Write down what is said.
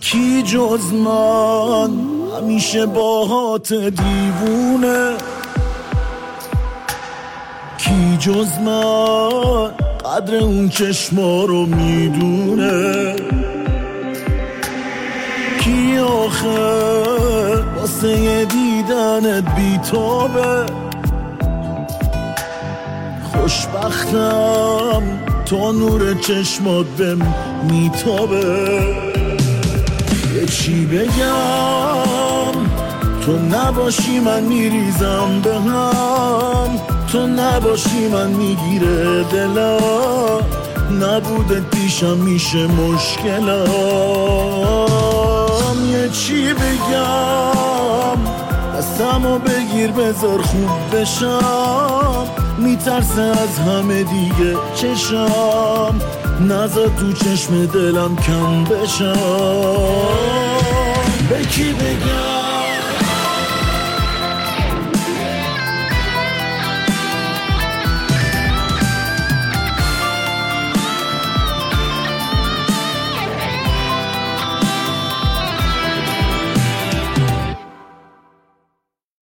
کی جز من همیشه باهات دیوونه؟ کی جز من قدر اون چشما رو میدونه؟ کی آخه واسه دیدنت بیتابه؟ خوشبختم تا نور چشمات بهم میتابه. یه چی بگم تو نباشی من میریزم به هم، تو نباشی من میگیره دلم، نبوده پیشم میشه مشکلم. یه چی بگم دستمو بگیر بذار خوب بشم، میترسه از همه دیگه چشم، نذار تو چشم دلم کم بشم. به کی بگم